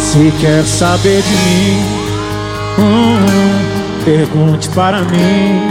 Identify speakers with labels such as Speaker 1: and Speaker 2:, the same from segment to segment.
Speaker 1: Se quer saber de mim, pergunte para mim.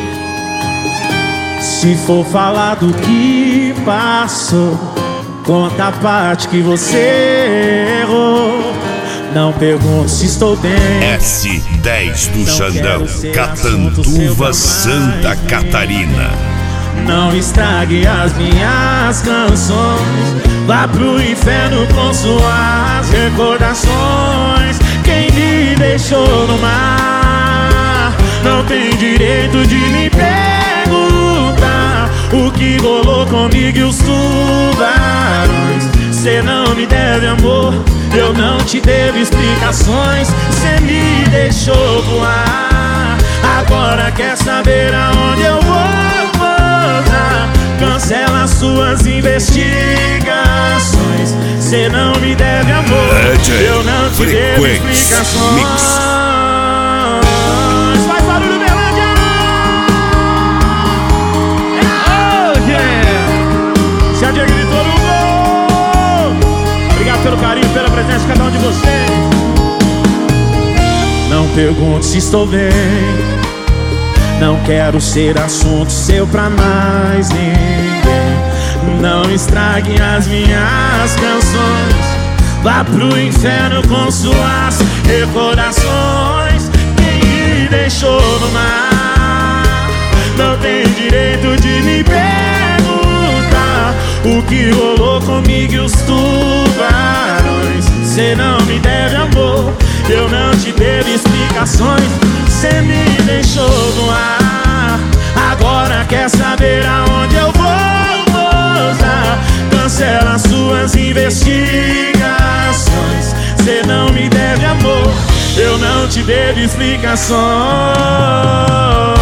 Speaker 1: Se for falar do que passou, conta a parte que você errou. Não pergunte se estou bem.
Speaker 2: S10 do Xandão, Catanduva, Santa Catarina.
Speaker 1: Não estrague as minhas canções. Vá pro inferno com suas recordações. Quem me deixou no mar não tem direito de me perguntar o que rolou comigo e os tubarões. Cê não me deve amor, eu não te devo explicações. Cê me deixou voar, agora quer saber aonde eu vou pousar. Cancela suas investigações. Cê não me deve amor, eu não te devo explicações. Faz barulho, Berlândia! Oh, yeah! Se a Diego gritou no gol. Obrigado pelo carinho, pela presença de cada um de vocês. Não pergunte se estou bem. Não quero ser assunto seu pra mais ninguém. Não estrague as minhas canções. Vá pro inferno com suas recordações. Quem me deixou no mar não tem direito de me perguntar o que rolou comigo e os tubarões. Cê não me deve amor, eu não te devo explicações. Cê me deixou no ar, agora quer saber aonde eu vou pousar. Cancela suas investigações. Cê não me deve amor, eu não te devo explicações.